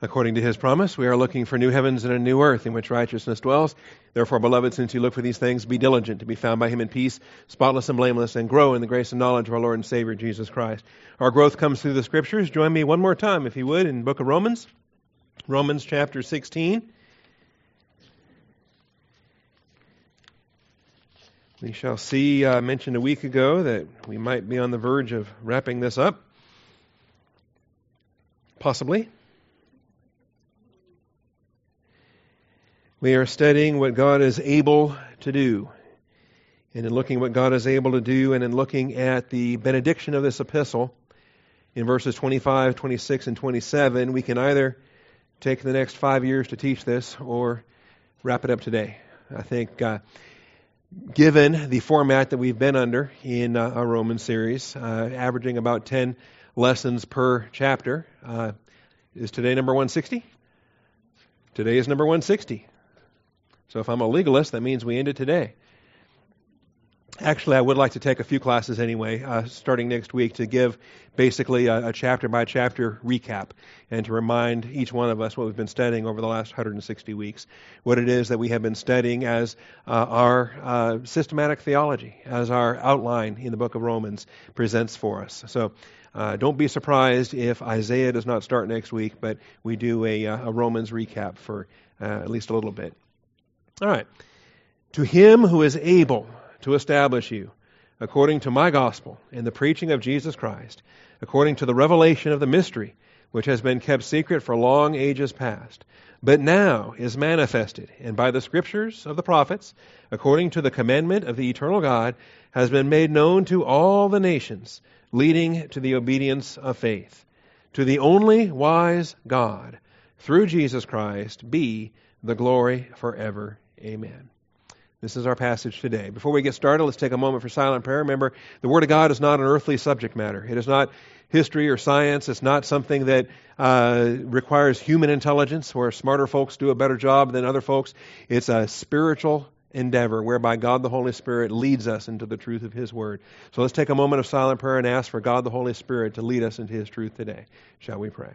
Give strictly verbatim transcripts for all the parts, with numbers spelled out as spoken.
According to his promise, we are looking for new heavens and a new earth in which righteousness dwells. Therefore, beloved, since you look for these things, be diligent to be found by him in peace, spotless and blameless, and grow in the grace and knowledge of our Lord and Savior, Jesus Christ. Our growth comes through the Scriptures. Join me one more time, if you would, in the book of Romans. Romans chapter sixteen. We shall see, I uh, mentioned a week ago that we might be on the verge of wrapping this up. Possibly. We are studying what God is able to do. And in looking at what God is able to do, and in looking at the benediction of this epistle, in verses twenty-five, twenty-six, and twenty-seven, we can either take the next five years to teach this or wrap it up today. I think, uh, given the format that we've been under in uh, our Roman series, uh, averaging about ten lessons per chapter, uh, is today number one sixty? Today is number one sixty. So if I'm a legalist, that means we end it today. Actually, I would like to take a few classes anyway, uh, starting next week, to give basically a, a chapter-by-chapter recap and to remind each one of us what we've been studying over the last one hundred sixty weeks, what it is that we have been studying as uh, our uh, systematic theology, as our outline in the book of Romans presents for us. So uh, don't be surprised if Isaiah does not start next week, but we do a, a Romans recap for uh, at least a little bit. All right. To him who is able to establish you, according to my gospel and the preaching of Jesus Christ, according to the revelation of the mystery, which has been kept secret for long ages past, but now is manifested, and by the scriptures of the prophets, according to the commandment of the eternal God, has been made known to all the nations, leading to the obedience of faith. To the only wise God, through Jesus Christ, be the glory forever. Amen. This is our passage today. Before we get started, let's take a moment for silent prayer. Remember, the Word of God is not an earthly subject matter. It is not history or science. It's not something that uh, requires human intelligence, where smarter folks do a better job than other folks. It's a spiritual endeavor whereby God the Holy Spirit leads us into the truth of His Word. So let's take a moment of silent prayer and ask for God the Holy Spirit to lead us into His truth today. Shall we pray?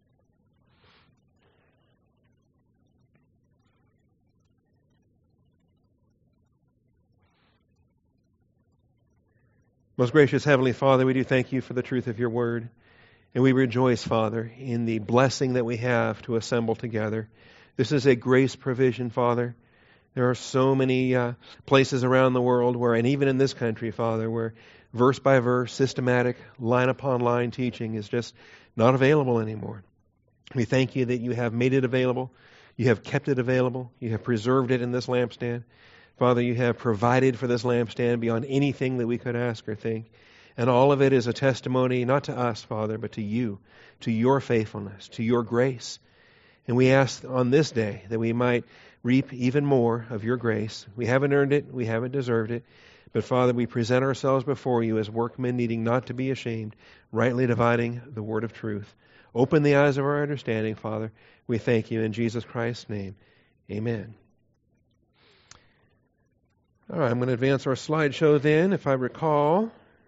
Most gracious Heavenly Father, we do thank you for the truth of your word. And we rejoice, Father, in the blessing that we have to assemble together. This is a grace provision, Father. There are so many uh, places around the world where, and even in this country, Father, where verse by verse, systematic, line upon line teaching is just not available anymore. We thank you that you have made it available. You have kept it available. You have preserved it in this lampstand. Father, you have provided for this lampstand beyond anything that we could ask or think. And all of it is a testimony, not to us, Father, but to you, to your faithfulness, to your grace. And we ask on this day that we might reap even more of your grace. We haven't earned it, we haven't deserved it. But Father, we present ourselves before you as workmen needing not to be ashamed, rightly dividing the word of truth. Open the eyes of our understanding, Father. We thank you in Jesus Christ's name. Amen. All right, I'm going to advance our slideshow then, if I recall.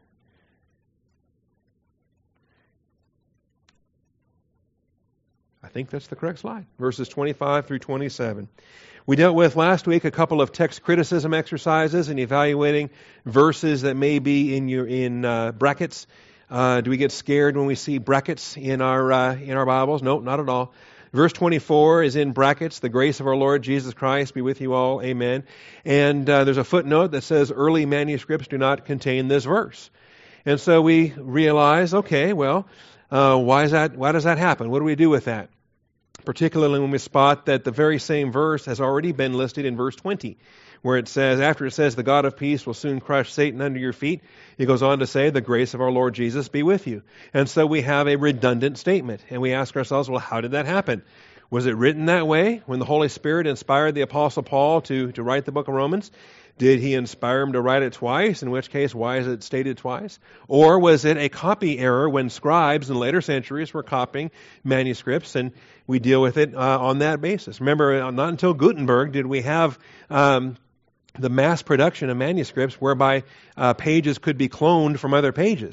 I think that's the correct slide. Verses twenty-five through twenty-seven. We dealt with last week a couple of text criticism exercises and evaluating verses that may be in your in uh, brackets. Uh, do we get scared when we see brackets in our uh, in our Bibles? No, not at all. Verse twenty-four is in brackets, the grace of our Lord Jesus Christ be with you all, amen. And uh, there's a footnote that says early manuscripts do not contain this verse. And so we realize, okay, well, uh, why is that? Why does that happen? What do we do with that? Particularly when we spot that the very same verse has already been listed in verse twenty, where it says, after it says, the God of peace will soon crush Satan under your feet, it goes on to say, the grace of our Lord Jesus be with you. And so we have a redundant statement. And we ask ourselves, well, how did that happen? Was it written that way when the Holy Spirit inspired the Apostle Paul to, to write the book of Romans? Did he inspire him to write it twice? In which case, why is it stated twice? Or was it a copy error when scribes in later centuries were copying manuscripts, and we deal with it uh, on that basis? Remember, not until Gutenberg did we have um, the mass production of manuscripts whereby uh, pages could be cloned from other pages.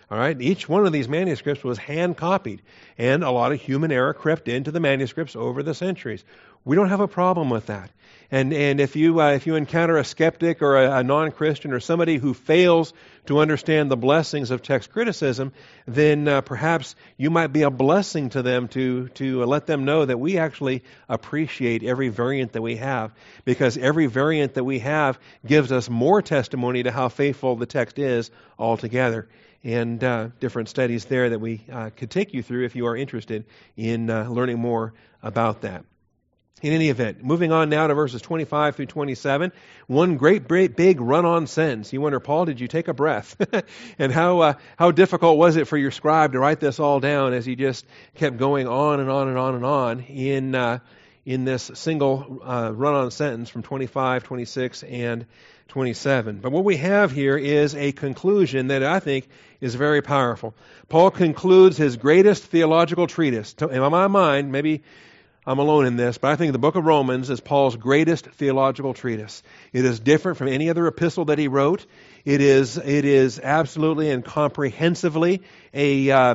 All right, each one of these manuscripts was hand copied, and a lot of human error crept into the manuscripts over the centuries. We don't have a problem with that. And and if you uh, if you encounter a skeptic or a, a non-Christian or somebody who fails to understand the blessings of text criticism, then uh, perhaps you might be a blessing to them to to let them know that we actually appreciate every variant that we have, because every variant that we have gives us more testimony to how faithful the text is altogether. And uh, different studies there that we uh, could take you through if you are interested in uh, learning more about that. In any event, moving on now to verses twenty-five through twenty-seven, one great, great big run-on sentence. You wonder, Paul, did you take a breath? And how uh, how difficult was it for your scribe to write this all down as he just kept going on and on and on and on in uh, in this single uh, run-on sentence from twenty-five, twenty-six, and twenty-seven. But what we have here is a conclusion that I think is very powerful. Paul concludes his greatest theological treatise. In my mind, maybe I'm alone in this, but I think the book of Romans is Paul's greatest theological treatise. It is different from any other epistle that he wrote. It is it is absolutely and comprehensively a uh,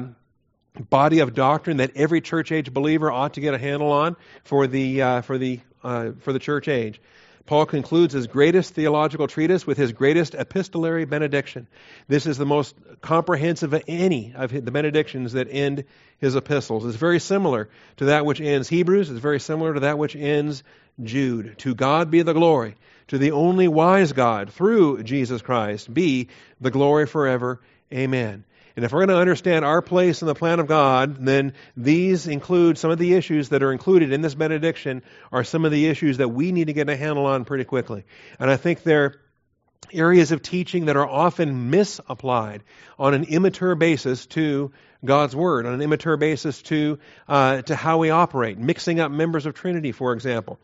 body of doctrine that every church age believer ought to get a handle on for the uh, for the uh, for the church age. Paul concludes his greatest theological treatise with his greatest epistolary benediction. This is the most comprehensive of any of the benedictions that end his epistles. It's very similar to that which ends Hebrews. It's very similar to that which ends Jude. To God be the glory. To the only wise God, through Jesus Christ, be the glory forever. Amen. And if we're going to understand our place in the plan of God, then these include some of the issues that are included in this benediction are some of the issues that we need to get a handle on pretty quickly. And I think they're areas of teaching that are often misapplied on an immature basis to God's Word, on an immature basis to uh, to how we operate, mixing up members of Trinity, for example.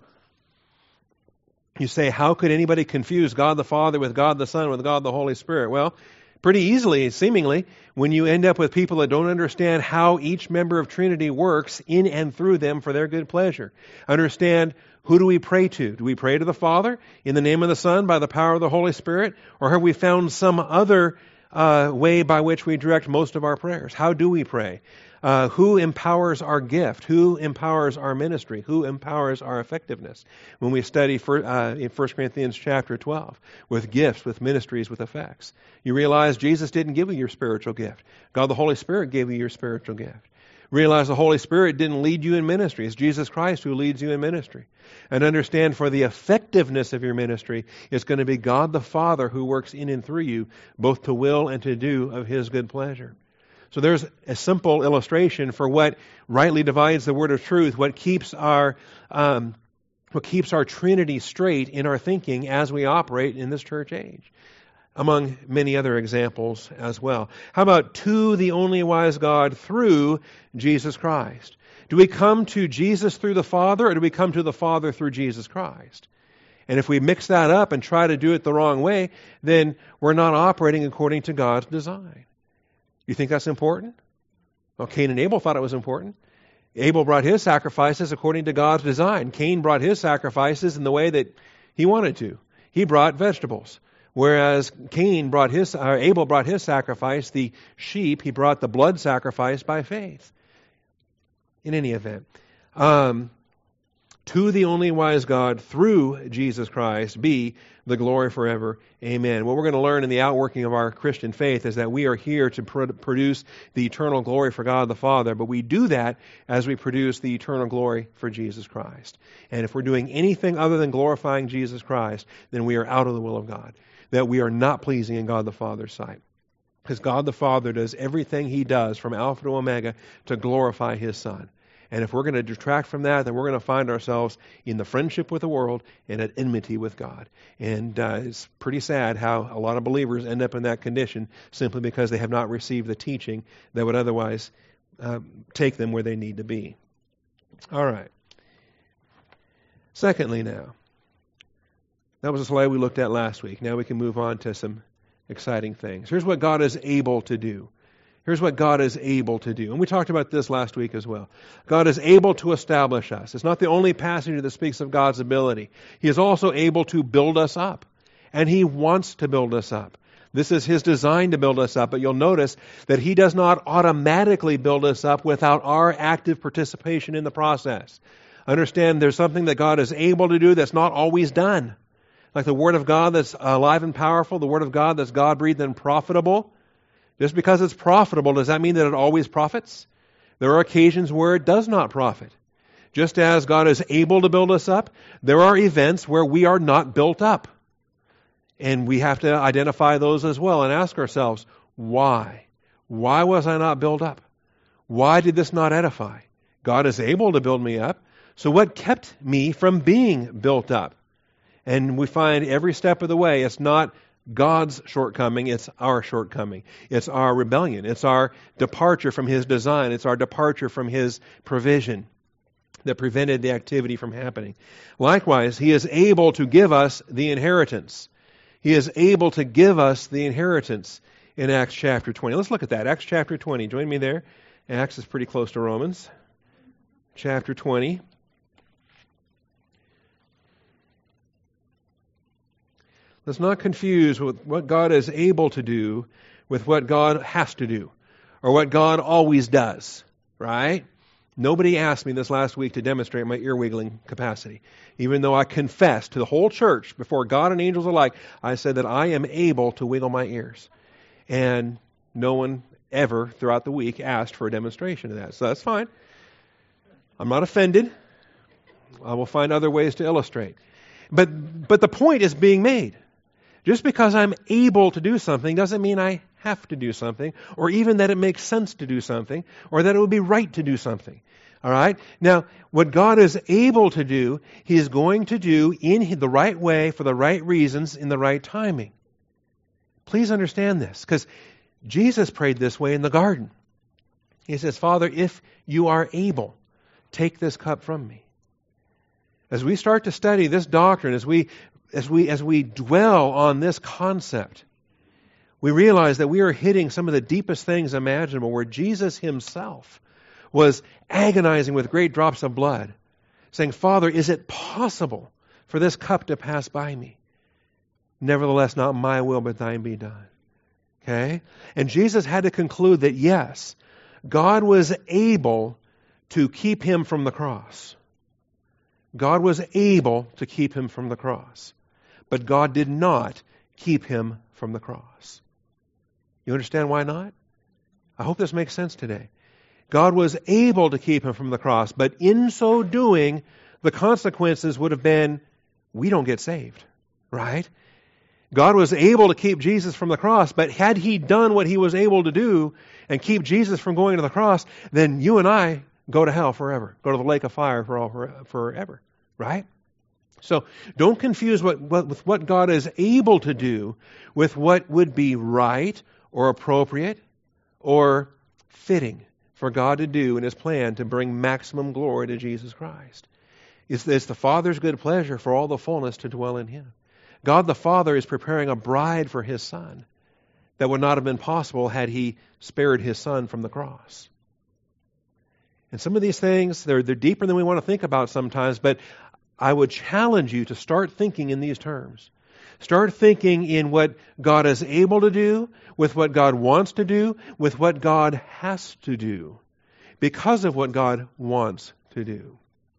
You say, how could anybody confuse God the Father with God the Son with God the Holy Spirit? Well, pretty easily, seemingly, when you end up with people that don't understand how each member of Trinity works in and through them for their good pleasure. Understand, who do we pray to? Do we pray to the Father in the name of the Son by the power of the Holy Spirit? Or have we found some other uh, way by which we direct most of our prayers? How do we pray? Uh, who empowers our gift? Who empowers our ministry? Who empowers our effectiveness? When we study for, uh, in First Corinthians chapter twelve, with gifts, with ministries, with effects, you realize Jesus didn't give you your spiritual gift. God the Holy Spirit gave you your spiritual gift. Realize the Holy Spirit didn't lead you in ministry. It's Jesus Christ who leads you in ministry. And understand, for the effectiveness of your ministry, it's going to be God the Father who works in and through you, both to will and to do of His good pleasure. So there's a simple illustration for what rightly divides the word of truth, what keeps our um, what keeps our Trinity straight in our thinking as we operate in this church age, among many other examples as well. How about to the only wise God through Jesus Christ? Do we come to Jesus through the Father, or do we come to the Father through Jesus Christ? And if we mix that up and try to do it the wrong way, then we're not operating according to God's design. You think that's important? Well, Cain and Abel thought it was important. Abel brought his sacrifices according to God's design. Cain brought his sacrifices in the way that he wanted to. He brought vegetables. Whereas Cain brought his, or Abel brought his sacrifice, the sheep, he brought the blood sacrifice by faith. In any event, um, to the only wise God through Jesus Christ be the glory forever. Amen. What we're going to learn in the outworking of our Christian faith is that we are here to pr- produce the eternal glory for God the Father, but we do that as we produce the eternal glory for Jesus Christ. And if we're doing anything other than glorifying Jesus Christ, then we are out of the will of God, that we are not pleasing in God the Father's sight. Because God the Father does everything He does from Alpha to Omega to glorify His Son. And if we're going to detract from that, then we're going to find ourselves in the friendship with the world and at enmity with God. And uh, it's pretty sad how a lot of believers end up in that condition simply because they have not received the teaching that would otherwise uh, take them where they need to be. All right. Secondly now, that was a slide we looked at last week. Now we can move on to some exciting things. Here's what God is able to do. Here's what God is able to do. And we talked about this last week as well. God is able to establish us. It's not the only passage that speaks of God's ability. He is also able to build us up. And He wants to build us up. This is His design to build us up, but you'll notice that He does not automatically build us up without our active participation in the process. Understand there's something that God is able to do that's not always done. Like the Word of God that's alive and powerful, the Word of God that's God-breathed and profitable. Just because it's profitable, does that mean that it always profits? There are occasions where it does not profit. Just as God is able to build us up, there are events where we are not built up. And we have to identify those as well and ask ourselves, why? Why was I not built up? Why did this not edify? God is able to build me up. So what kept me from being built up? And we find every step of the way, it's not God's shortcoming, it's our shortcoming. It's our rebellion. It's our departure from His design. It's our departure from His provision that prevented the activity from happening. Likewise, He is able to give us the inheritance. He is able to give us the inheritance in Acts chapter twenty. Let's look at that. Acts chapter twenty. Join me there. Acts is pretty close to Romans. Chapter twenty. Let's not confuse with what God is able to do with what God has to do, or what God always does, right? Nobody asked me this last week to demonstrate my ear-wiggling capacity. Even though I confessed to the whole church before God and angels alike, I said that I am able to wiggle my ears. And no one ever throughout the week asked for a demonstration of that. So that's fine. I'm not offended. I will find other ways to illustrate. But but the point is being made. Just because I'm able to do something doesn't mean I have to do something, or even that it makes sense to do something, or that it would be right to do something. All right? Now, what God is able to do, He is going to do in the right way, for the right reasons, in the right timing. Please understand this, because Jesus prayed this way in the garden. He says, Father, if you are able, take this cup from me. As we start to study this doctrine, as we as we as we dwell on this concept, we realize that we are hitting some of the deepest things imaginable, where Jesus Himself was agonizing with great drops of blood, saying, Father, is it possible for this cup to pass by me? Nevertheless, not my will, but thine be done. Okay? And Jesus had to conclude that, yes, God was able to keep Him from the cross. God was able to keep Him from the cross. But God did not keep Him from the cross. You understand why not? I hope this makes sense today. God was able to keep Him from the cross, but in so doing, the consequences would have been, we don't get saved, right? God was able to keep Jesus from the cross, but had He done what He was able to do and keep Jesus from going to the cross, then you and I go to hell forever, go to the lake of fire for all for, forever, right? So don't confuse what, what with what God is able to do with what would be right or appropriate or fitting for God to do in His plan to bring maximum glory to Jesus Christ. It's, it's the Father's good pleasure for all the fullness to dwell in Him. God the Father is preparing a bride for His Son that would not have been possible had He spared His Son from the cross. And some of these things, they're, they're deeper than we want to think about sometimes, but I would challenge you to start thinking in these terms. Start thinking in what God is able to do, with what God wants to do, with what God has to do, because of what God wants to do.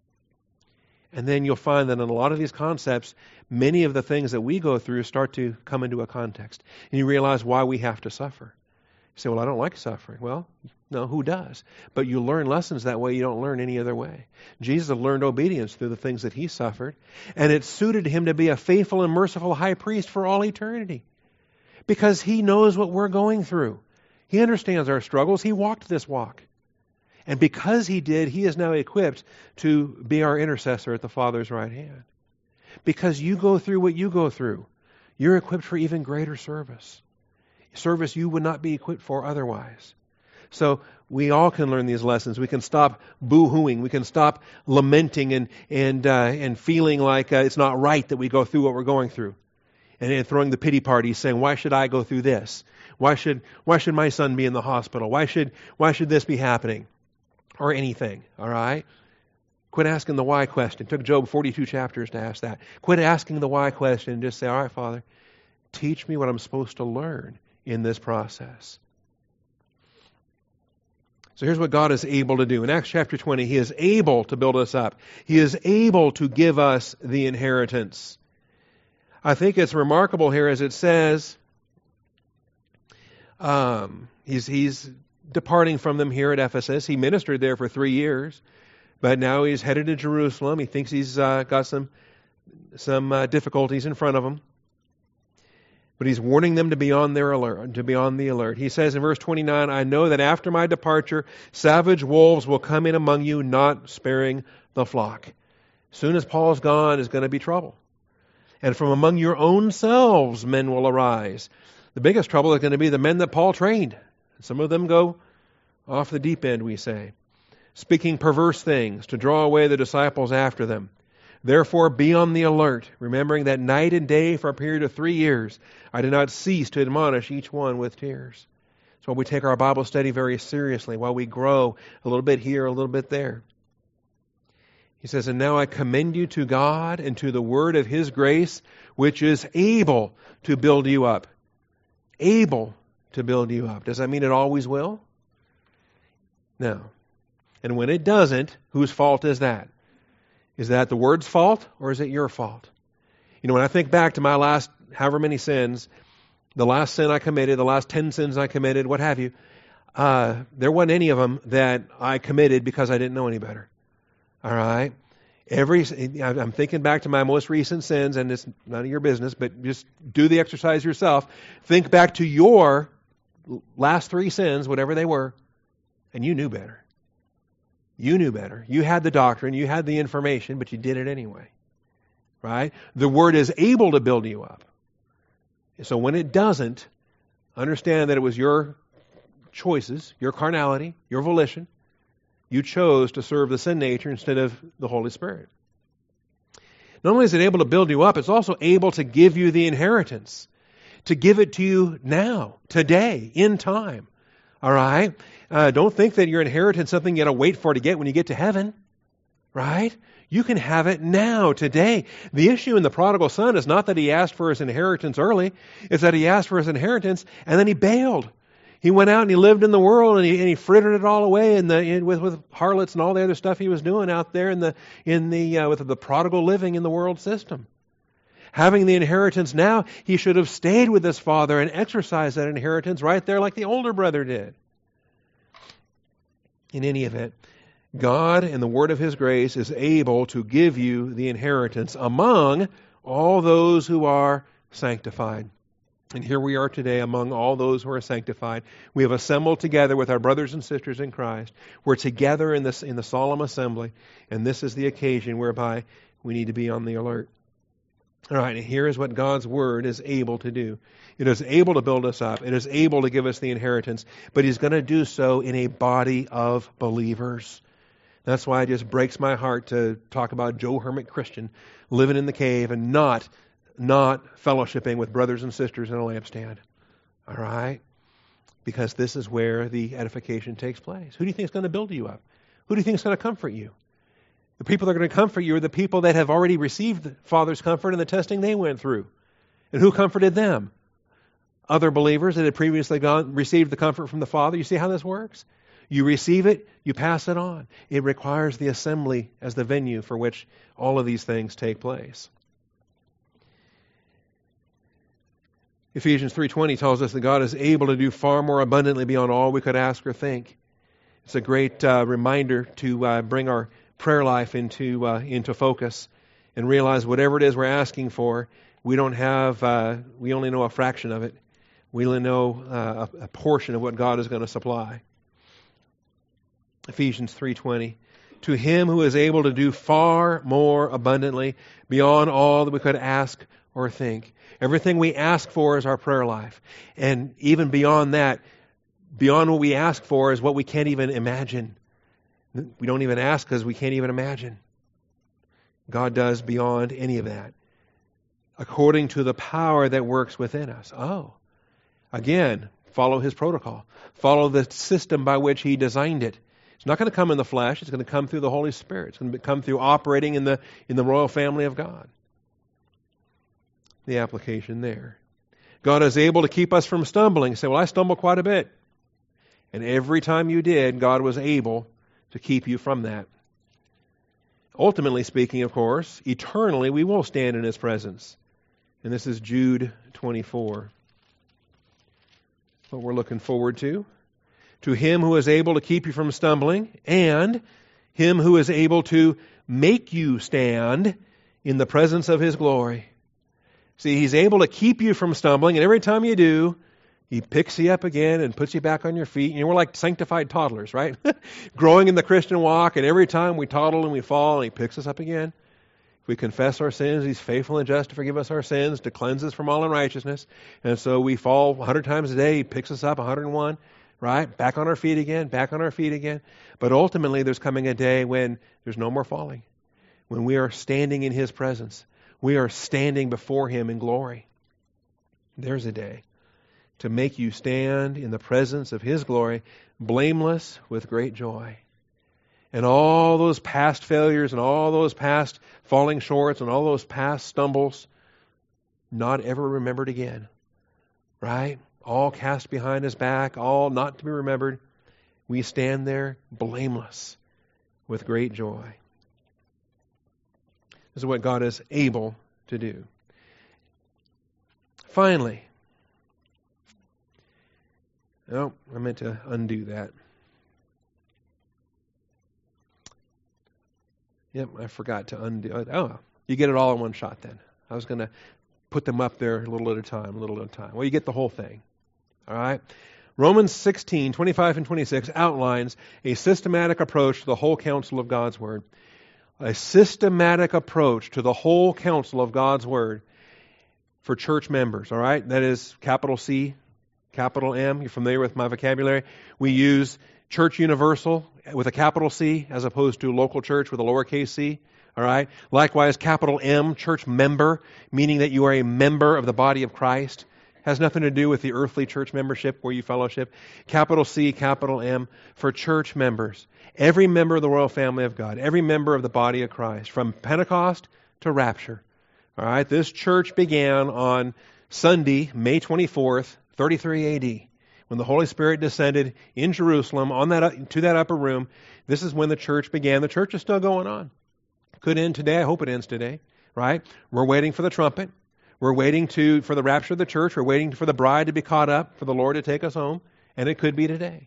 And then you'll find that in a lot of these concepts, many of the things that we go through start to come into a context. And you realize why we have to suffer. You say, well, I don't like suffering. Well, no, who does? But you learn lessons that way you don't learn any other way. Jesus learned obedience through the things that He suffered, and it suited Him to be a faithful and merciful high priest for all eternity, because He knows what we're going through. He understands our struggles. He walked this walk. And because He did, He is now equipped to be our intercessor at the Father's right hand. Because you go through what you go through, you're equipped for even greater service. Service you would not be equipped for otherwise. So we all can learn these lessons. We can stop boo-hooing. We can stop lamenting and and uh, and feeling like uh, it's not right that we go through what we're going through, and, and throwing the pity party, saying, "Why should I go through this? Why should why should my son be in the hospital? Why should why should this be happening?" Or anything. All right. Quit asking the why question. It took Job forty-two chapters to ask that. Quit asking the why question and just say, "All right, Father, Teach me what I'm supposed to learn in this process. So here's what God is able to do. In Acts chapter twenty, He is able to build us up. He is able to give us the inheritance. I think it's remarkable here as it says, um, he's, he's departing from them here at Ephesus. He ministered there for three years, but now he's headed to Jerusalem. He thinks he's uh, got some, some uh, difficulties in front of him. But he's warning them to be on their alert, to be on the alert. He says in verse twenty-nine, I know that after my departure, savage wolves will come in among you, not sparing the flock. As soon as Paul's gone, there's going to be trouble. And from among your own selves, men will arise. The biggest trouble is going to be the men that Paul trained. Some of them go off the deep end, we say, speaking perverse things to draw away the disciples after them. Therefore, be on the alert, remembering that night and day for a period of three years, I did not cease to admonish each one with tears. So we take our Bible study very seriously while we grow a little bit here, a little bit there. He says, and now I commend you to God and to the word of His grace, which is able to build you up. Able to build you up. Does that mean it always will? No. And when it doesn't, whose fault is that? Is that the word's fault or is it your fault? You know, when I think back to my last however many sins, the last sin I committed, the last ten sins I committed, what have you, uh, there wasn't any of them that I committed because I didn't know any better. All right? Every, I'm thinking back to my most recent sins, and it's none of your business, but just do the exercise yourself. Think back to your last three sins, whatever they were, and you knew better. You knew better. You had the doctrine, you had the information, but you did it anyway. Right? The Word is able to build you up. So when it doesn't, understand that it was your choices, your carnality, your volition. You chose to serve the sin nature instead of the Holy Spirit. Not only is it able to build you up, it's also able to give you the inheritance. To give it to you now, today, in time. All right? Uh, don't think that your inheritance is something you got to wait for to get when you get to heaven. Right? You can have it now, today. The issue in the prodigal son is not that he asked for his inheritance early. It's that he asked for his inheritance and then he bailed. He went out and he lived in the world and he, and he frittered it all away in the, in, with, with harlots and all the other stuff he was doing out there in the, in the, uh, with the prodigal living in the world system. Having the inheritance now, he should have stayed with his father and exercised that inheritance right there like the older brother did. In any event, God, in the word of His grace, is able to give you the inheritance among all those who are sanctified. And here we are today among all those who are sanctified. We have assembled together with our brothers and sisters in Christ. We're together in this in the solemn assembly, and this is the occasion whereby we need to be on the alert. All right, and here is what God's Word is able to do. It is able to build us up. It is able to give us the inheritance, but He's going to do so in a body of believers. That's why it just breaks my heart to talk about Joe Hermit Christian living in the cave and not, not fellowshipping with brothers and sisters in a lampstand. All right? Because this is where the edification takes place. Who do you think is going to build you up? Who do you think is going to comfort you? The people that are going to comfort you are the people that have already received the Father's comfort in the testing they went through. And who comforted them? Other believers that had previously gone, received the comfort from the Father. You see how this works? You receive it, you pass it on. It requires the assembly as the venue for which all of these things take place. Ephesians three twenty tells us that God is able to do far more abundantly beyond all we could ask or think. It's a great uh, reminder to uh, bring our prayer life into uh, into focus and realize whatever it is we're asking for, we don't have, uh, we only know a fraction of it. We only know uh, a, a portion of what God is going to supply. Ephesians three twenty, to Him who is able to do far more abundantly beyond all that we could ask or think. Everything we ask for is our prayer life. And even beyond that, beyond what we ask for is what we can't even imagine. We don't even ask because we can't even imagine. God does beyond any of that. According to the power that works within us. Oh, again, follow His protocol. Follow the system by which He designed it. It's not going to come in the flesh. It's going to come through the Holy Spirit. It's going to come through operating in the in the royal family of God. The application there. God is able to keep us from stumbling. You say, well, I stumble quite a bit. And every time you did, God was able to keep you from that. Ultimately speaking, of course, eternally we will stand in His presence. And this is Jude twenty-four. What we're looking forward to. To Him who is able to keep you from stumbling, and Him who is able to make you stand in the presence of His glory. See, He's able to keep you from stumbling, and every time you do, He picks you up again and puts you back on your feet. You know, we're like sanctified toddlers, right? Growing in the Christian walk, and every time we toddle and we fall, and He picks us up again. If we confess our sins, He's faithful and just to forgive us our sins, to cleanse us from all unrighteousness. And so we fall a hundred times a day, He picks us up a hundred and one, right? Back on our feet again, back on our feet again. But ultimately, there's coming a day when there's no more falling, when we are standing in His presence. We are standing before Him in glory. There's a day to make you stand in the presence of His glory, blameless with great joy. And all those past failures and all those past falling shorts and all those past stumbles, not ever remembered again. Right? All cast behind His back, all not to be remembered. We stand there blameless with great joy. This is what God is able to do. Finally, oh, I meant to undo that. Yep, I forgot to undo it. Oh, you get it all in one shot then. I was going to put them up there a little at a time, a little at a time. Well, you get the whole thing. All right? Romans sixteen, twenty-five and twenty-six outlines a systematic approach to the whole counsel of God's Word. A systematic approach to the whole counsel of God's Word for church members, all right? That is capital C, capital M. You're familiar with my vocabulary. We use church universal with a capital C as opposed to local church with a lowercase c, all right? Likewise, capital M, church member, meaning that you are a member of the body of Christ. Has nothing to do with the earthly church membership where you fellowship. Capital C, capital M, for church members. Every member of the royal family of God. Every member of the body of Christ. From Pentecost to rapture. All right, this church began on Sunday, May twenty-fourth, thirty-three A D, when the Holy Spirit descended in Jerusalem on that to that upper room. This is when the church began. The church is still going on. Could end today. I hope it ends today. Right? We're waiting for the trumpet. We're waiting to for the rapture of the church. We're waiting for the bride to be caught up, for the Lord to take us home. And it could be today.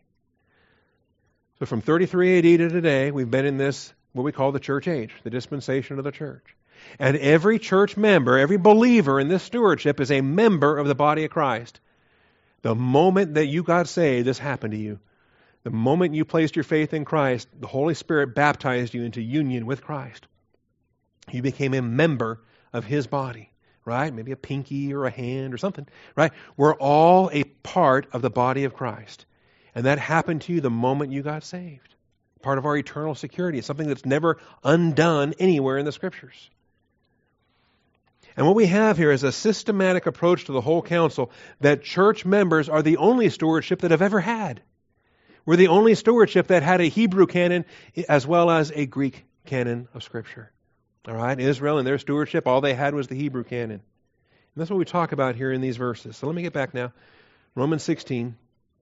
So from thirty-three A D to today, we've been in this, what we call the church age, the dispensation of the church. And every church member, every believer in this stewardship is a member of the body of Christ. The moment that you got saved, this happened to you. The moment you placed your faith in Christ, the Holy Spirit baptized you into union with Christ. You became a member of His body. Right? Maybe a pinky or a hand or something. Right? We're all a part of the body of Christ. And that happened to you the moment you got saved. Part of our eternal security. It's something that's never undone anywhere in the Scriptures. And what we have here is a systematic approach to the whole counsel that church members are the only stewardship that have ever had. We're the only stewardship that had a Hebrew canon as well as a Greek canon of Scripture. All right, Israel and their stewardship, all they had was the Hebrew canon. And that's what we talk about here in these verses. So let me get back now. Romans sixteen.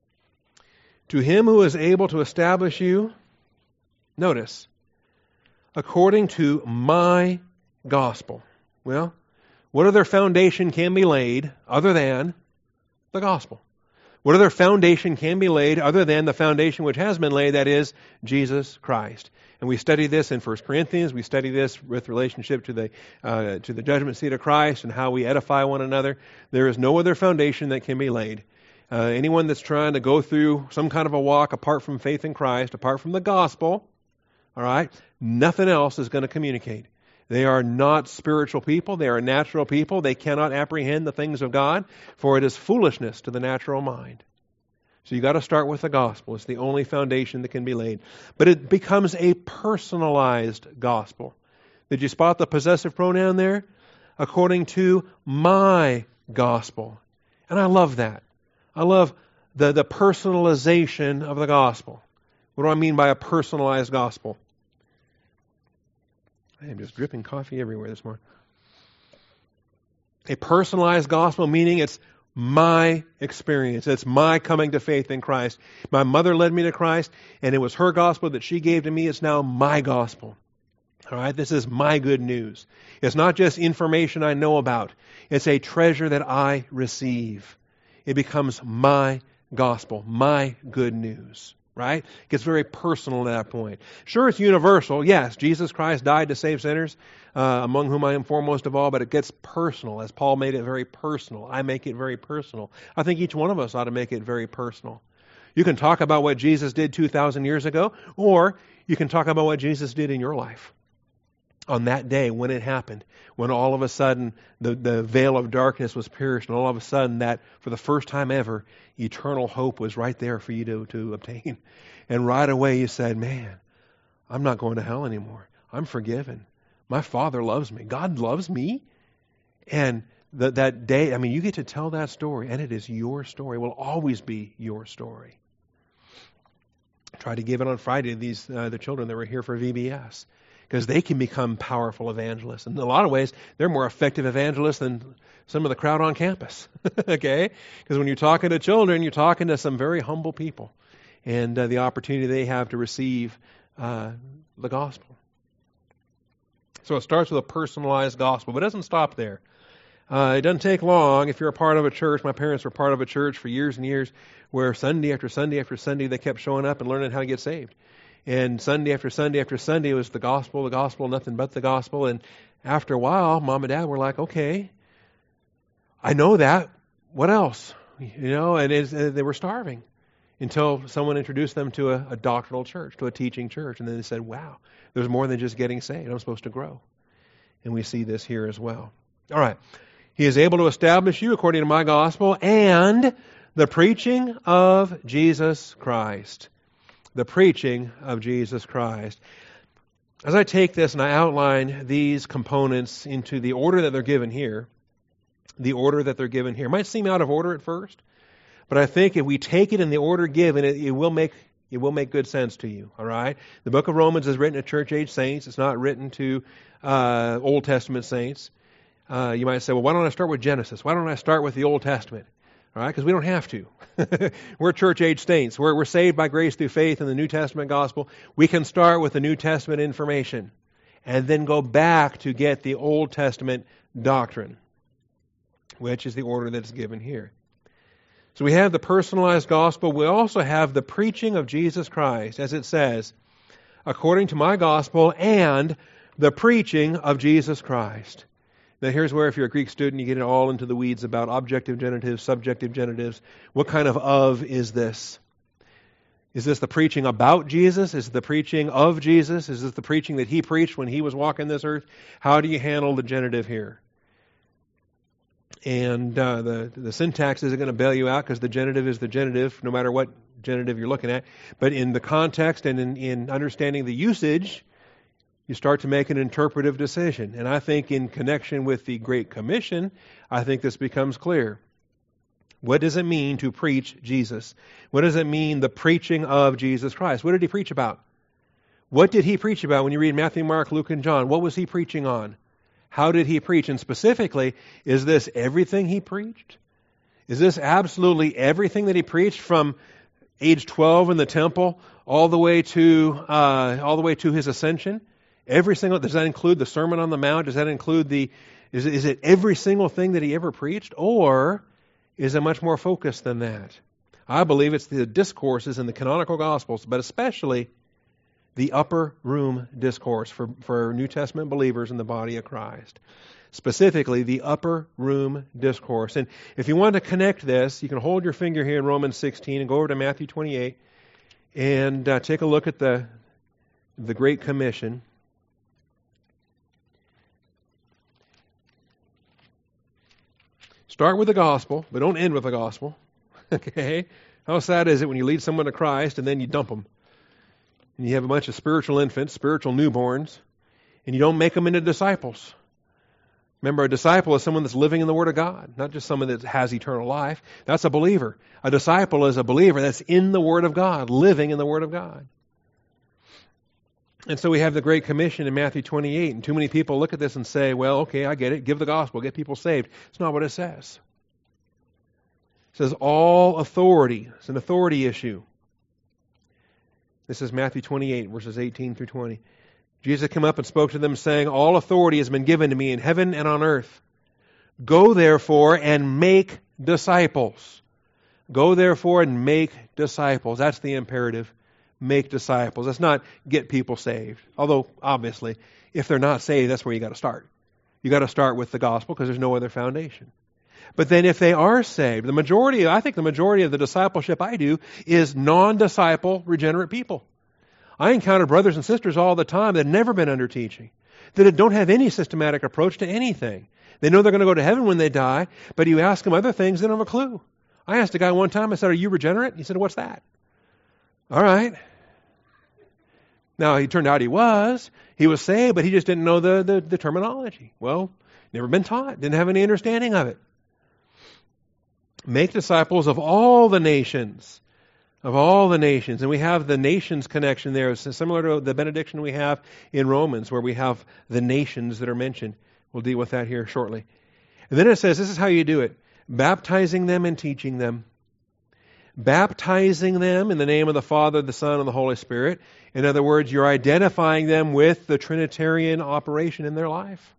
To Him who is able to establish you, notice, according to my gospel. Well, what other foundation can be laid other than the gospel? What other foundation can be laid other than the foundation which has been laid, that is, Jesus Christ? And we study this in First Corinthians. We study this with relationship to the uh, to the judgment seat of Christ and how we edify one another. There is no other foundation that can be laid. Uh, anyone that's trying to go through some kind of a walk apart from faith in Christ, apart from the gospel, all right, nothing else is going to communicate. They are not spiritual people. They are natural people. They cannot apprehend the things of God, for it is foolishness to the natural mind. So you got to start with the gospel. It's the only foundation that can be laid. But it becomes a personalized gospel. Did you spot the possessive pronoun there? According to my gospel. And I love that. I love the, the personalization of the gospel. What do I mean by a personalized gospel? I am just dripping coffee everywhere this morning. A personalized gospel, meaning it's my experience. It's my coming to faith in Christ. My mother led me to Christ, and it was her gospel that she gave to me. It's now my gospel. All right, this is my good news. It's not just information I know about. It's a treasure that I receive. It becomes my gospel, my good news. Right? It gets very personal at that point. Sure, it's universal. Yes, Jesus Christ died to save sinners, uh, among whom I am foremost of all, but it gets personal, as Paul made it very personal. I make it very personal. I think each one of us ought to make it very personal. You can talk about what Jesus did two thousand years ago, or you can talk about what Jesus did in your life on that day when it happened, when all of a sudden the, the veil of darkness was pierced, and all of a sudden that, for the first time ever, eternal hope was right there for you to, to obtain. And right away you said, man, I'm not going to hell anymore. I'm forgiven. My Father loves me. God loves me. And the, that day, I mean, you get to tell that story, and it is your story. It will always be your story. I tried to give it on Friday to these uh, the children that were here for V B S, because they can become powerful evangelists. In a lot of ways, they're more effective evangelists than some of the crowd on campus. Okay? Because when you're talking to children, you're talking to some very humble people, and uh, the opportunity they have to receive uh, the gospel. So it starts with a personalized gospel, but it doesn't stop there. Uh, it doesn't take long. If you're a part of a church, my parents were part of a church for years and years, where Sunday after Sunday after Sunday, they kept showing up and learning how to get saved. And Sunday after Sunday after Sunday, it was the gospel, the gospel, nothing but the gospel. And after a while, Mom and Dad were like, okay, I know that. What else? You know, and it's, uh, they were starving until someone introduced them to a, a doctrinal church, to a teaching church. And then they said, wow, there's more than just getting saved. I'm supposed to grow. And we see this here as well. All right. He is able to establish you according to my gospel and the preaching of Jesus Christ. The preaching of Jesus Christ. As I take this and I outline these components into the order that they're given here, the order that they're given here. It might seem out of order at first, but I think if we take it in the order given, it, it will make it will make good sense to you. All right. The book of Romans is written to church age saints. It's not written to uh, Old Testament saints. Uh, you might say, well, why don't I start with Genesis? Why don't I start with the Old Testament? All right, because we don't have to. We're church-age saints. We're, we're saved by grace through faith in the New Testament gospel. We can start with the New Testament information and then go back to get the Old Testament doctrine, which is the order that's given here. So we have the personalized gospel. We also have the preaching of Jesus Christ, as it says, according to my gospel and the preaching of Jesus Christ. Now here's where, if you're a Greek student, you get it all into the weeds about objective genitives, subjective genitives. What kind of of is this? Is this the preaching about Jesus? Is it the preaching of Jesus? Is this the preaching that he preached when he was walking this earth? How do you handle the genitive here? And uh, the, the syntax isn't going to bail you out, because the genitive is the genitive, no matter what genitive you're looking at. But in the context and in, in understanding the usage, you start to make an interpretive decision. And I think in connection with the Great Commission, I think this becomes clear. What does it mean to preach Jesus? What does it mean, the preaching of Jesus Christ? What did he preach about? What did he preach about when you read Matthew, Mark, Luke, and John? What was he preaching on? How did he preach? And specifically, is this everything he preached? Is this absolutely everything that he preached from age twelve in the temple all the way to uh, all the way to his ascension? Every single, does that include the Sermon on the Mount? Does that include the, is it, is it every single thing that he ever preached? Or is it much more focused than that? I believe it's the discourses in the canonical Gospels, but especially the upper room discourse for, for New Testament believers in the body of Christ. Specifically, the upper room discourse. And if you want to connect this, you can hold your finger here in Romans sixteen and go over to Matthew twenty-eight and uh, take a look at the, the Great Commission. Start with the gospel, but don't end with the gospel. Okay? How sad is it when you lead someone to Christ and then you dump them? And you have a bunch of spiritual infants, spiritual newborns, and you don't make them into disciples. Remember, a disciple is someone that's living in the Word of God, not just someone that has eternal life. That's a believer. A disciple is a believer that's in the Word of God, living in the Word of God. And so we have the Great Commission in Matthew twenty-eight, and too many people look at this and say, well, okay, I get it, give the gospel, get people saved. It's not what it says. It says all authority. It's an authority issue. This is Matthew twenty-eight, verses eighteen through twenty. Jesus came up and spoke to them, saying, all authority has been given to me in heaven and on earth. Go therefore and make disciples. Go therefore and make disciples. That's the imperative. Make disciples. That's not get people saved. Although, obviously, if they're not saved, that's where you got to start. You got to start with the gospel because there's no other foundation. But then if they are saved, the majority, I think the majority of the discipleship I do is non-disciple, regenerate people. I encounter brothers and sisters all the time that have never been under teaching, that don't have any systematic approach to anything. They know they're going to go to heaven when they die, but you ask them other things, they don't have a clue. I asked a guy one time, I said, are you regenerate? He said, what's that? All right. Now, he turned out he was. He was saved, but he just didn't know the, the, the terminology. Well, never been taught, didn't have any understanding of it. Make disciples of all the nations. Of all the nations. And we have the nations connection there. It's similar to the benediction we have in Romans, where we have the nations that are mentioned. We'll deal with that here shortly. And then it says, this is how you do it. Baptizing them and teaching them. Baptizing them in the name of the Father, the Son, and the Holy Spirit. In other words, you're identifying them with the Trinitarian operation in their life.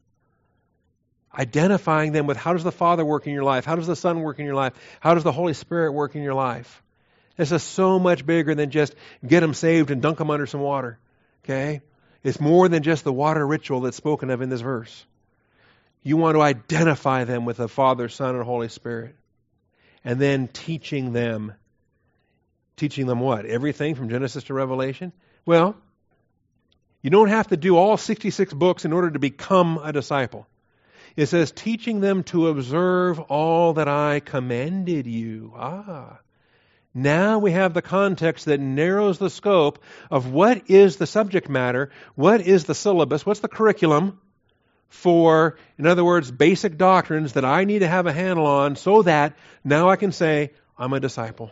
Identifying them with how does the Father work in your life? How does the Son work in your life? How does the Holy Spirit work in your life? This is so much bigger than just get them saved and dunk them under some water. Okay? It's more than just the water ritual that's spoken of in this verse. You want to identify them with the Father, Son, and Holy Spirit. And then teaching them. Teaching them what? Everything from Genesis to Revelation? Well, you don't have to do all sixty-six books in order to become a disciple. It says, teaching them to observe all that I commanded you. Ah. Now we have the context that narrows the scope of what is the subject matter, what is the syllabus, what's the curriculum for, in other words, basic doctrines that I need to have a handle on so that now I can say, I'm a disciple.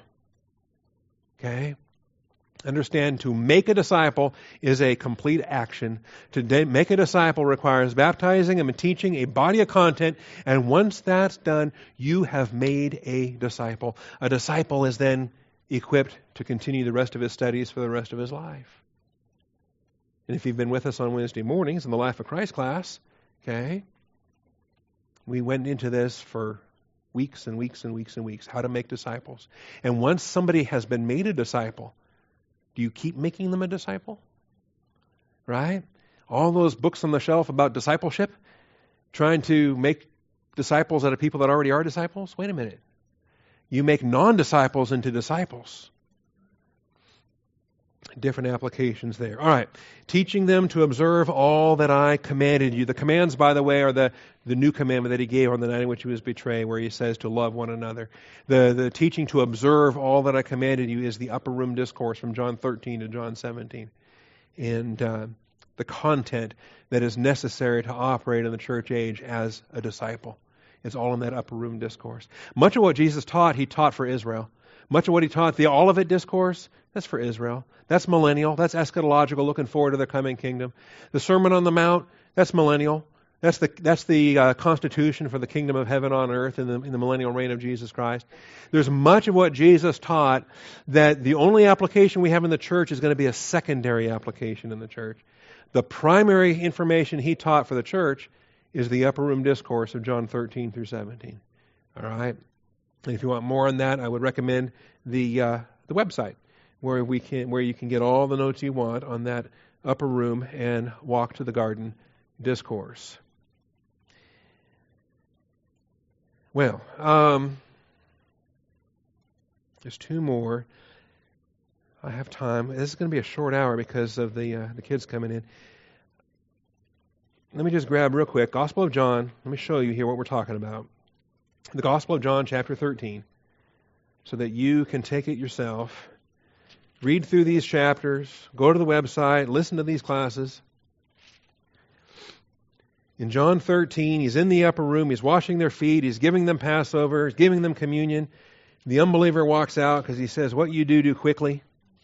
Okay? Understand, to make a disciple is a complete action. To de- make a disciple requires baptizing them and teaching a body of content, and once that's done, you have made a disciple. A disciple is then equipped to continue the rest of his studies for the rest of his life. And if you've been with us on Wednesday mornings in the Life of Christ class, okay, we went into this for weeks and weeks and weeks and weeks, how to make disciples. And once somebody has been made a disciple, do you keep making them a disciple? Right? All those books on the shelf about discipleship, trying to make disciples out of people that already are disciples? Wait a minute. You make non-disciples into disciples. Different applications there. All right. Teaching them to observe all that I commanded you. The commands, by the way, are the, the new commandment that he gave on the night in which he was betrayed, where he says to love one another. The, the teaching to observe all that I commanded you is the upper room discourse from John thirteen to John seventeen. And uh, the content that is necessary to operate in the church age as a disciple. It's all in that upper room discourse. Much of what Jesus taught, he taught for Israel. Much of what he taught, the Olivet Discourse, that's for Israel. That's millennial. That's eschatological, looking forward to the coming kingdom. The Sermon on the Mount, that's millennial. That's the that's the uh, constitution for the kingdom of heaven on earth in the, in the millennial reign of Jesus Christ. There's much of what Jesus taught that the only application we have in the church is going to be a secondary application in the church. The primary information he taught for the church is the upper room discourse of John thirteen through seventeen. All right? And if you want more on that, I would recommend the uh, the website where we can where you can get all the notes you want on that upper room and walk to the garden discourse. Well, um, there's two more. I have time. This is going to be a short hour because of the uh, the kids coming in. Let me just grab real quick. Gospel of John. Let me show you here what we're talking about. The Gospel of John, chapter thirteen, so that you can take it yourself. Read through these chapters. Go to the website. Listen to these classes. In John thirteen, he's in the upper room. He's washing their feet. He's giving them Passover. He's giving them communion. The unbeliever walks out because he says, what you do, do quickly.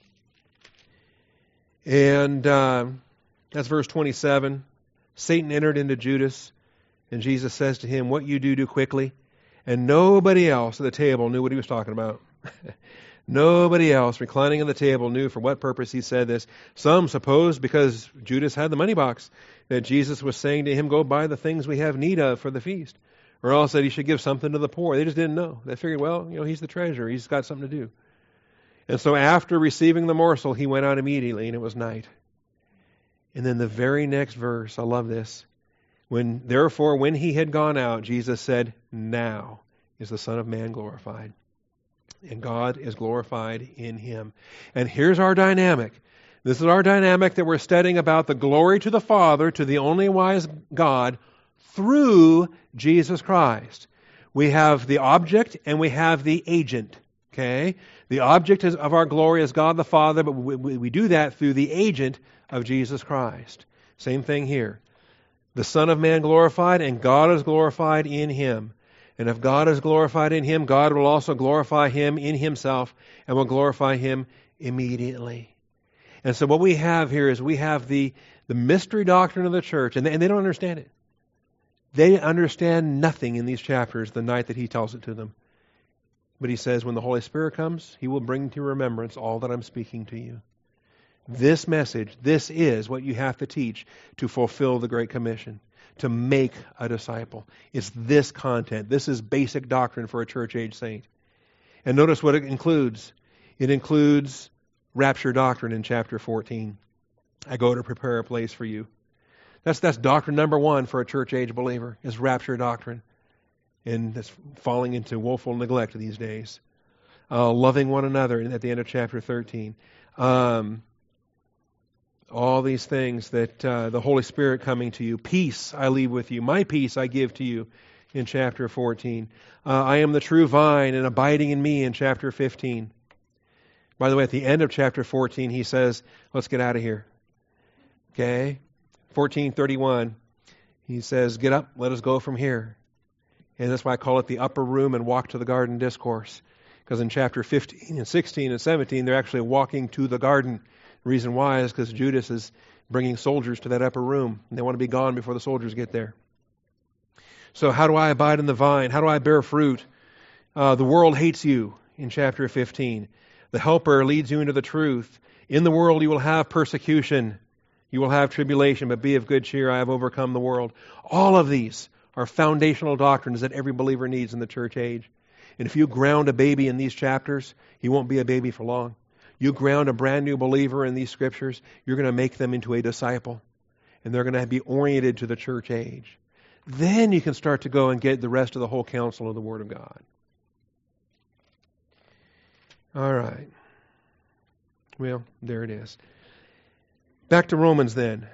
And uh, that's verse twenty-seven. Satan entered into Judas, and Jesus says to him, what you do, do quickly. And nobody else at the table knew what he was talking about. Nobody else reclining at the table knew for what purpose he said this. Some supposed because Judas had the money box that Jesus was saying to him, go buy the things we have need of for the feast. Or else that he should give something to the poor. They just didn't know. They figured, well, you know, he's the treasurer. He's got something to do. And so after receiving the morsel, he went out immediately, and it was night. And then the very next verse, I love this. When therefore, when he had gone out, Jesus said, now is the Son of Man glorified. And God is glorified in him. And here's our dynamic. This is our dynamic that we're studying about the glory to the Father, to the only wise God, through Jesus Christ. We have the object and we have the agent. Okay? The object is, of our glory is God the Father, but we, we, we do that through the agent of Jesus Christ. Same thing here. The Son of Man glorified, and God is glorified in him. And if God is glorified in him, God will also glorify him in himself and will glorify him immediately. And so what we have here is we have the, the mystery doctrine of the church, and they, and they don't understand it. They understand nothing in these chapters the night that he tells it to them. But he says, when the Holy Spirit comes, he will bring to remembrance all that I'm speaking to you. This message, this is what you have to teach to fulfill the Great Commission, to make a disciple. It's this content. This is basic doctrine for a church age saint. And notice what it includes. It includes rapture doctrine in chapter fourteen. I go to prepare a place for you. That's that's doctrine number one for a church age believer, is rapture doctrine. And that's falling into woeful neglect these days. Uh, loving one another at the end of chapter thirteen. Um, all these things that uh, the Holy Spirit coming to you. Peace I leave with you. My peace I give to you in chapter fourteen. Uh, I am the true vine, and abiding in me in chapter fifteen. By the way, at the end of chapter fourteen, he says, let's get out of here. Okay? fourteen thirty-one, he says, get up, let us go from here. And that's why I call it the upper room and walk to the garden discourse. Because in chapter fifteen and sixteen and seventeen, they're actually walking to the garden. The reason why is because Judas is bringing soldiers to that upper room. And they want to be gone before the soldiers get there. So how do I abide in the vine? How do I bear fruit? Uh, the world hates you in chapter fifteen. The helper leads you into the truth. In the world you will have persecution. You will have tribulation, but be of good cheer. I have overcome the world. All of these are foundational doctrines that every believer needs in the church age. And if you ground a baby in these chapters, he won't be a baby for long. You ground a brand new believer in these scriptures, you're going to make them into a disciple. And they're going to be oriented to the church age. Then you can start to go and get the rest of the whole counsel of the Word of God. All right. Well, there it is. Back to Romans then.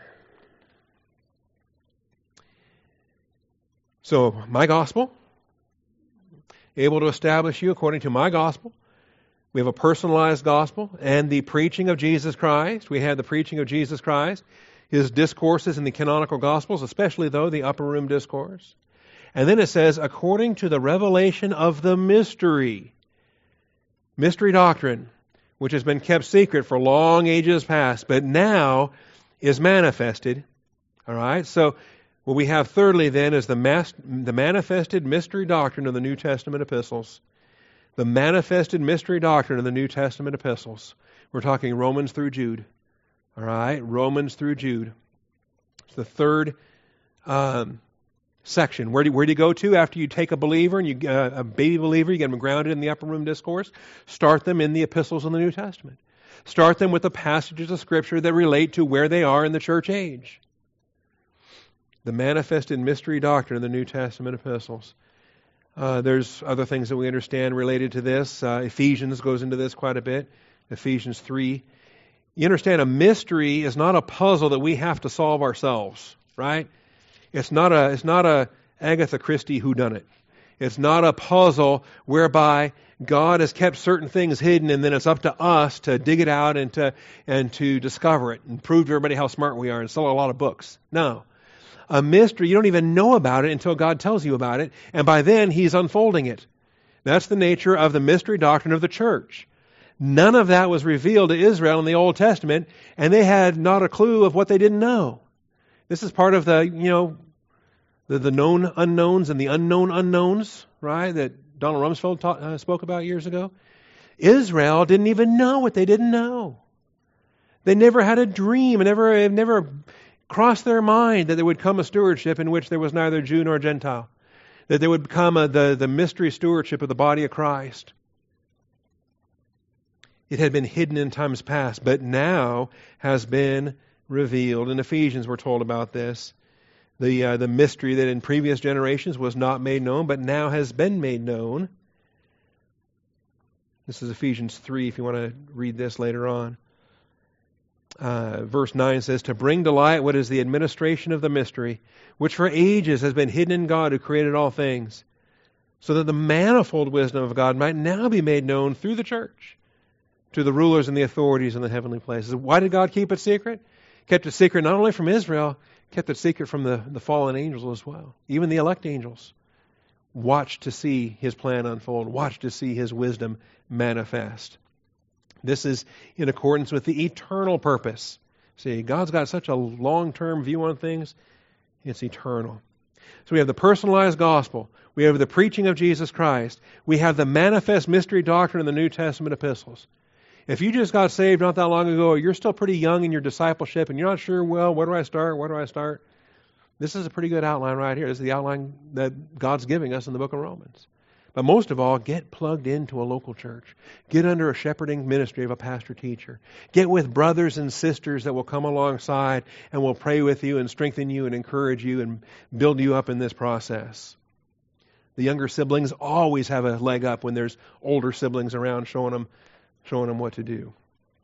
So, my gospel, able to establish you according to my gospel. We have a personalized gospel and the preaching of Jesus Christ. We have the preaching of Jesus Christ, his discourses in the canonical gospels, especially though the upper room discourse. And then it says, according to the revelation of the mystery, mystery doctrine, which has been kept secret for long ages past, but now is manifested. All right, so what we have thirdly then is the, mas- the manifested mystery doctrine of the New Testament epistles. The manifested mystery doctrine of the New Testament epistles. We're talking Romans through Jude. All right, Romans through Jude. It's the third um, section. Where do, where do you go to after you take a believer and you uh, a baby believer, you get them grounded in the upper room discourse? Start them in the epistles in the New Testament. Start them with the passages of Scripture that relate to where they are in the church age. The manifested mystery doctrine of the New Testament epistles. Uh, there's other things that we understand related to this. Uh, Ephesians goes into this quite a bit. Ephesians three. You understand a mystery is not a puzzle that we have to solve ourselves, right? It's not a it's not a Agatha Christie whodunit. It's not a puzzle whereby God has kept certain things hidden and then it's up to us to dig it out and to and to discover it and prove to everybody how smart we are and sell a lot of books. No. A mystery, you don't even know about it until God tells you about it, and by then He's unfolding it. That's the nature of the mystery doctrine of the church. None of that was revealed to Israel in the Old Testament, and they had not a clue of what they didn't know. This is part of the, you know, the, the known unknowns and the unknown unknowns. right, that Donald Rumsfeld ta- uh, spoke about years ago? Israel didn't even know what they didn't know. They never had a dream, and never, it never crossed their mind that there would come a stewardship in which there was neither Jew nor Gentile, that there would come a, the, the mystery stewardship of the body of Christ. It had been hidden in times past, but now has been revealed. In Ephesians, we're told about this. The, uh, the mystery that in previous generations was not made known, but now has been made known. This is Ephesians three, if you want to read this later on. Uh, verse nine says, to bring to light what is the administration of the mystery, which for ages has been hidden in God who created all things, so that the manifold wisdom of God might now be made known through the church to the rulers and the authorities in the heavenly places. Why did God keep it secret? Kept it secret not only from Israel, kept it secret from the, the fallen angels as well. Even the elect angels watched to see His plan unfold, watched to see His wisdom manifest. This is in accordance with the eternal purpose. See, God's got such a long-term view on things, it's eternal. So we have the personalized gospel. We have the preaching of Jesus Christ. We have the manifest mystery doctrine in the New Testament epistles. If you just got saved not that long ago, or you're still pretty young in your discipleship, and you're not sure, well, where do I start? Where do I start? This is a pretty good outline right here. This is the outline that God's giving us in the book of Romans. But most of all, get plugged into a local church. Get under a shepherding ministry of a pastor-teacher. Get with brothers and sisters that will come alongside and will pray with you and strengthen you and encourage you and build you up in this process. The younger siblings always have a leg up when there's older siblings around showing them, showing them what to do.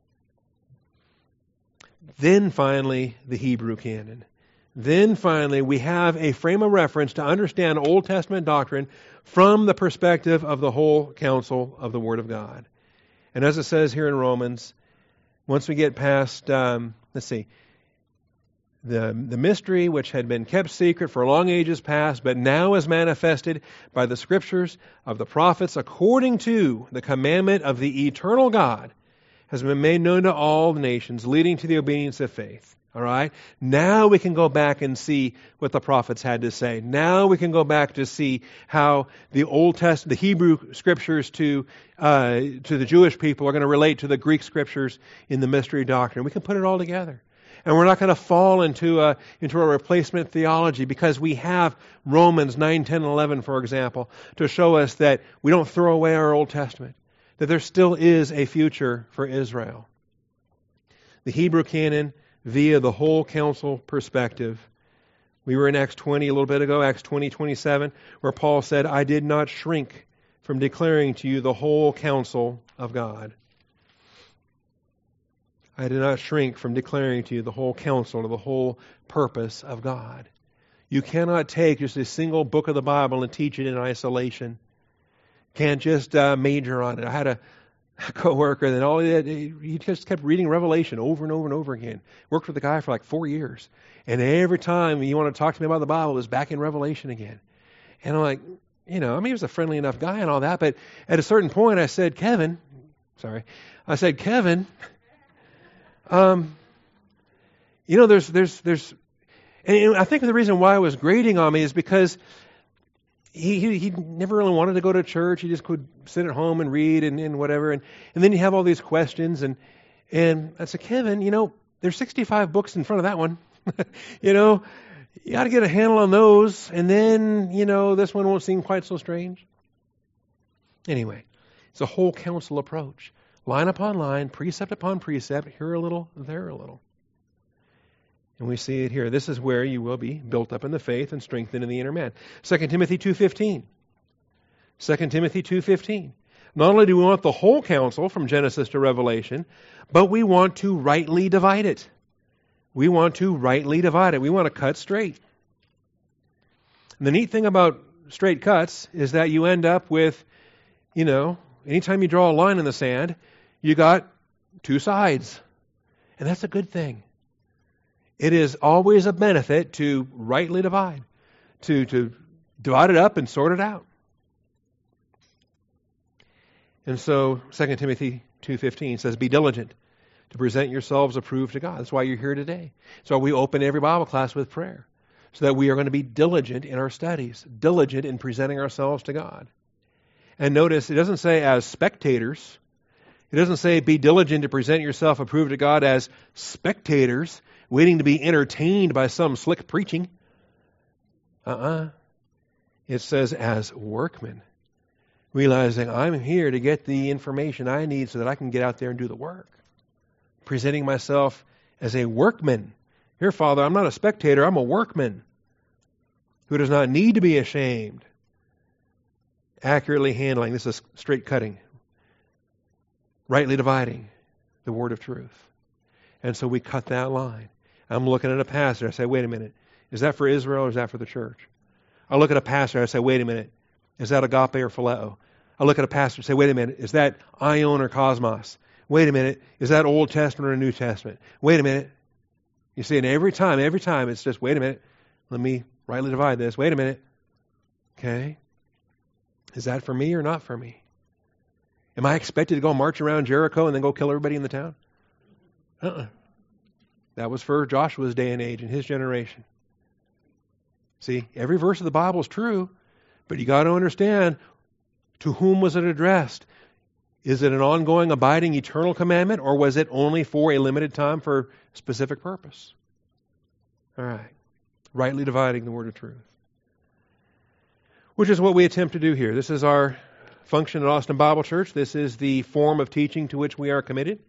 Then finally, the Hebrew canon. Then finally, we have a frame of reference to understand Old Testament doctrine from the perspective of the whole counsel of the Word of God. And as it says here in Romans, once we get past, um, let's see, the, the mystery which had been kept secret for long ages past, but now is manifested by the Scriptures of the prophets according to the commandment of the eternal God, has been made known to all the nations, leading to the obedience of faith. All right? Now we can go back and see what the prophets had to say. Now we can go back to see how the Old Testament, the Hebrew Scriptures to uh, to the Jewish people are going to relate to the Greek Scriptures in the mystery doctrine. We can put it all together. And we're not going to fall into a, into a replacement theology because we have Romans nine, ten, and eleven, for example, to show us that we don't throw away our Old Testament, that there still is a future for Israel. The Hebrew canon via the whole counsel perspective. We were in Acts twenty a little bit ago, Acts twenty, twenty-seven, where Paul said, I did not shrink from declaring to you the whole counsel of God. I did not shrink from declaring to you the whole counsel or the whole purpose of God. You cannot take just a single book of the Bible and teach it in isolation. Can't just uh, major on it. I had a A co-worker, and all he did, he just kept reading Revelation over and over and over again. Worked with the guy for like four years. And every time you want to talk to me about the Bible, it was back in Revelation again. And I'm like, you know, I mean, he was a friendly enough guy and all that, but at a certain point I said, Kevin, sorry, I said, Kevin, um, you know, there's, there's, there's, and I think the reason why it was grating on me is because He, he he never really wanted to go to church. He just could sit at home and read and, and whatever. And, and then you have all these questions. And and I said, Kevin, you know, there's sixty-five books in front of that one. you know, you got to get a handle on those. And then, you know, this one won't seem quite so strange. Anyway, it's a whole counsel approach. Line upon line, precept upon precept, here a little, there a little. And we see it here. This is where you will be built up in the faith and strengthened in the inner man. Second Timothy two fifteen. Second Timothy two fifteen. Not only do we want the whole counsel from Genesis to Revelation, but we want to rightly divide it. We want to rightly divide it. We want to cut straight. And the neat thing about straight cuts is that you end up with, you know, anytime you draw a line in the sand, you got two sides. And that's a good thing. It is always a benefit to rightly divide, to, to divide it up and sort it out. And so Second Timothy two fifteen says, be diligent to present yourselves approved to God. That's why you're here today. That's why we open every Bible class with prayer. so that we are going to be diligent in our studies, diligent in presenting ourselves to God. And notice, it doesn't say as spectators. It doesn't say be diligent to present yourself approved to God as spectators, waiting to be entertained by some slick preaching. Uh-uh. It says as workmen, realizing I'm here to get the information I need so that I can get out there and do the work. Presenting myself as a workman. Here, Father, I'm not a spectator, I'm a workman who does not need to be ashamed. Accurately handling, this is straight cutting. Rightly dividing the word of truth. And so we cut that line. I'm looking at a pastor, I say, wait a minute, is that for Israel or is that for the church? I look at a pastor, I say, wait a minute, is that agape or phileo? I look at a pastor and say, wait a minute, is that ion or cosmos? Wait a minute, is that Old Testament or New Testament? Wait a minute. You see, and every time, every time, it's just, wait a minute, let me rightly divide this. Wait a minute. Okay. Is that for me or not for me? Am I expected to go march around Jericho and then go kill everybody in the town? Uh-uh. That was for Joshua's day and age and his generation. See, every verse of the Bible is true, but you got to understand, to whom was it addressed? Is it an ongoing, abiding, eternal commandment, or was it only for a limited time for a specific purpose? All right. Rightly dividing the word of truth. Which is what we attempt to do here. This is our function at Austin Bible Church. This is the form of teaching to which we are committed.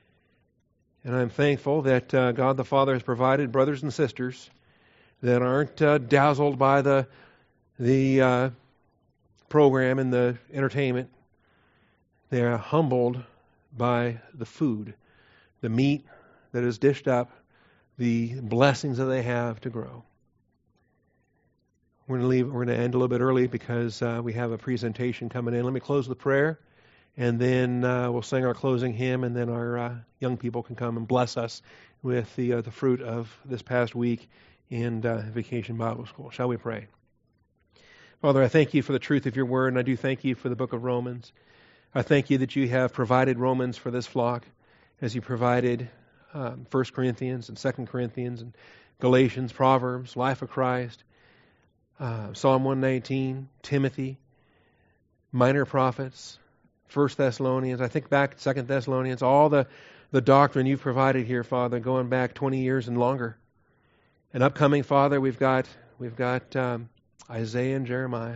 And I'm thankful that uh, God the Father has provided brothers and sisters that aren't uh, dazzled by the, the uh, program and the entertainment. They are humbled by the food, the meat that is dished up, the blessings that they have to grow. We're going to leave. We're going to end a little bit early because uh, we have a presentation coming in. Let me close with prayer, and then uh, we'll sing our closing hymn, and then our uh, young people can come and bless us with the uh, the fruit of this past week in uh, Vacation Bible School. Shall we pray? Father, I thank you for the truth of your word, and I do thank you for the book of Romans. I thank you that you have provided Romans for this flock as you provided um, First Corinthians and Second Corinthians and Galatians, Proverbs, Life of Christ, uh, Psalm one nineteen, Timothy, minor prophets, First Thessalonians. I think back to Second Thessalonians, all the, the doctrine you've provided here, Father, going back twenty years and longer. And upcoming, Father, we've got we've got um, Isaiah and Jeremiah.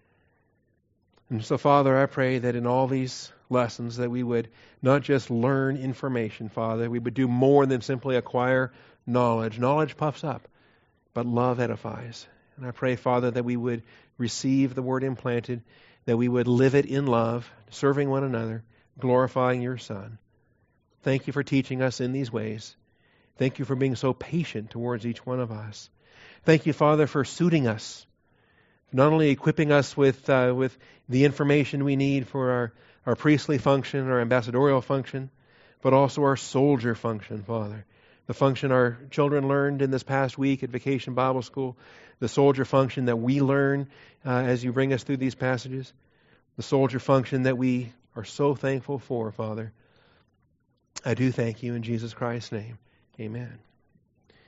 And so, Father, I pray that in all these lessons that we would not just learn information, Father, we would do more than simply acquire knowledge. Knowledge puffs up, but love edifies. And I pray, Father, that we would receive the word implanted, that we would live it in love, serving one another, glorifying your Son. Thank you for teaching us in these ways. Thank you for being so patient towards each one of us. Thank you, Father, for suiting us, not only equipping us with uh, with the information we need for our, our priestly function, our ambassadorial function, but also our soldier function, Father. The function our children learned in this past week at Vacation Bible School, the soldier function that we learn uh, as you bring us through these passages, the soldier function that we are so thankful for, Father. I do thank you in Jesus Christ's name. Amen.